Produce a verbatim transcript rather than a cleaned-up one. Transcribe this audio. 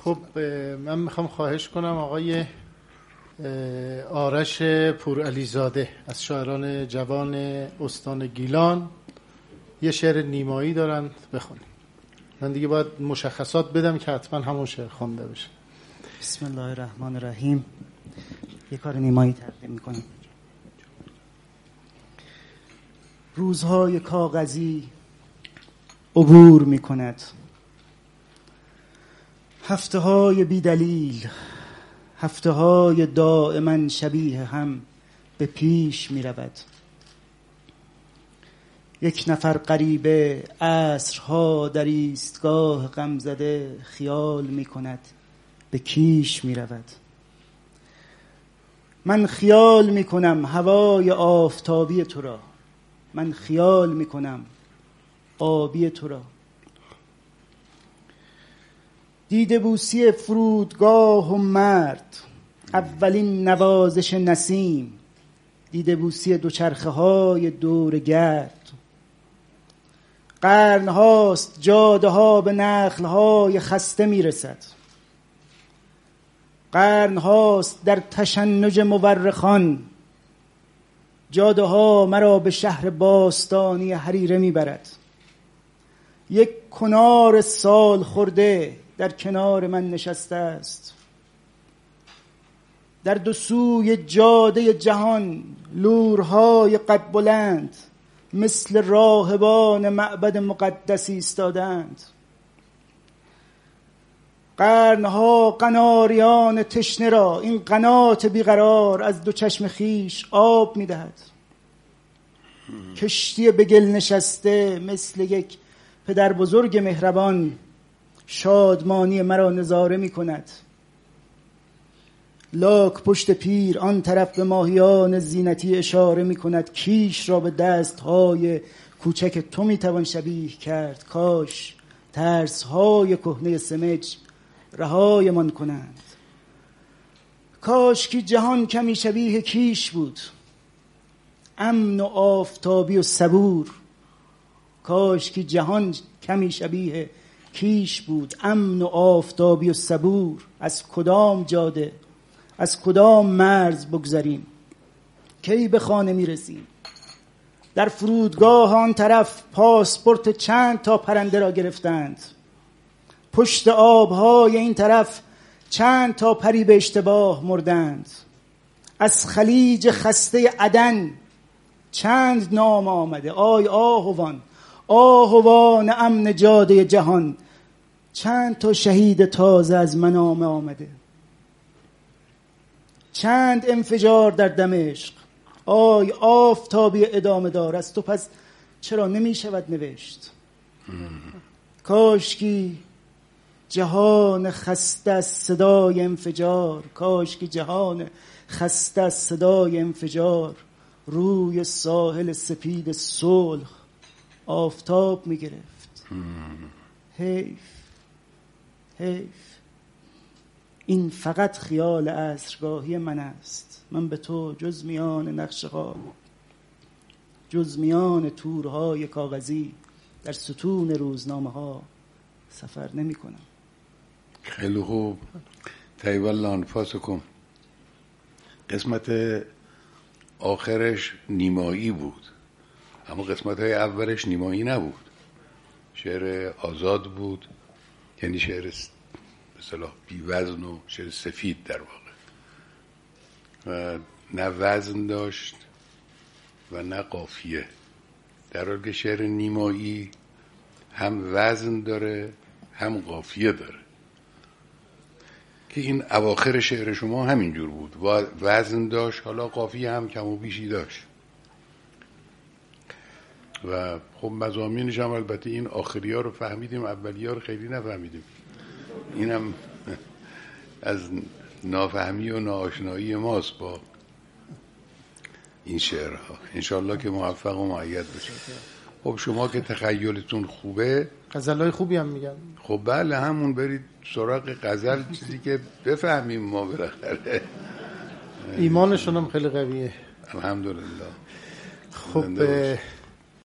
خب من میخوام خواهش کنم آقای آرش پورعلیزاده از شاعران جوان استان گیلان یه شعر نیمایی دارند بخونیم. من دیگه باید مشخصات بدم که حتما همون شعر خوانده بشه. بسم الله الرحمن الرحیم. یه کار نیمایی تقدیم میکنم. روزهای کاغذی عبور میکند، هفته های بی دلیل، هفته های دائما شبیه هم به پیش می رود. یک نفر غریبه عصرها در ایستگاه غمزده خیال می کند به کیش می رود. من خیال می کنم هوای آفتابی تو را، من خیال می کنم آبی تو را. دیده بوسی فرودگاه و مرد، اولین نوازش نسیم، دیده بوسی دوچرخه های دور گرد. قرن هاست جاده ها به نخل های خسته می رسد، قرن هاست در تشنج مورخان جاده ها مرا به شهر باستانی حریره می برد. یک کنار سال خورده در کنار من نشسته است. در دو سوی جاده جهان لورهای قد بلند مثل راهبان معبد مقدسی ایستادند. قرنها قناریان تشنه را این قنات بیقرار از دو چشم خیش آب می‌دهد. کشتی به گل نشسته مثل یک پدر بزرگ مهربان شادمانی مرا نظاره می کند. لاک پشت پیر آن طرف به ماهیان زینتی اشاره می کند. کیش را به دست های کوچک تو می توان شبیه کرد. کاش ترس های کهنه سمج رهای من کنند. کاش که جهان کمی شبیه کیش بود، امن و آفتابی و صبور. کاش که جهان کمی شبیه کیش بود، امن و آفتابی و صبور. از کدام جاده، از کدام مرز بگذریم؟ کی به خانه میرسیم؟ در فرودگاه آن طرف پاسپورت چند تا پرنده را گرفتند. پشت آبهای این طرف چند تا پری به اشتباه مردند. از خلیج خسته عدن چند نام آمده. آی آهوان، آهوان امن جاده جهان، چند تا شهید تازه از منامه آمده. چند انفجار در دمشق. آی آفتابی ادامه دار، از تو پس چرا نمی شود نوشت؟ کاشکی جهان خسته از صدای انفجار، کاشکی جهان خسته از صدای انفجار روی ساحل سپید صلح آفتاب می گرفت. حیف، حیف. این فقط خیال عصرگاهی من است. من به تو جز میان نقشه ها، جز میان تورهای کاغذی در ستون روزنامه ها سفر نمی کنم. خیلی خوب. طیب الله انفاسکم. قسمت آخرش نیمایی بود، اما قسمت های اولش نیمایی نبود. شعر آزاد بود، یعنی شعر به اصطلاح بی وزن و شعر سفید در واقع، و نه وزن داشت و نه قافیه. در حالی که شعر نیمایی هم وزن داره هم قافیه داره، که این اواخر شعر شما همینجور بود. وزن داشت، حالا قافیه هم کم و بیشی داشت. و خب مضامینش هم البته این آخری ها رو فهمیدیم، اولی ها رو خیلی نفهمیدیم. اینم از نافهمی و ناآشنایی ماست با این شعرها. انشالله که موفق و مؤید بشید. خب شما که تخیلتون خوبه، غزلای خوبی هم میگن. خب بله، همون برید سراغ غزل، چیزی که بفهمیم ما بالاخره. ایمانشون هم خیلی قویه الحمدلله. خب